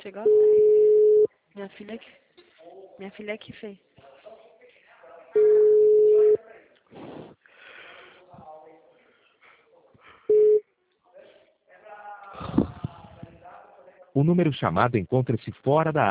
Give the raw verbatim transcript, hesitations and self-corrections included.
Você gosta? Minha filha que, minha filha que fez. O número chamado encontra-se fora da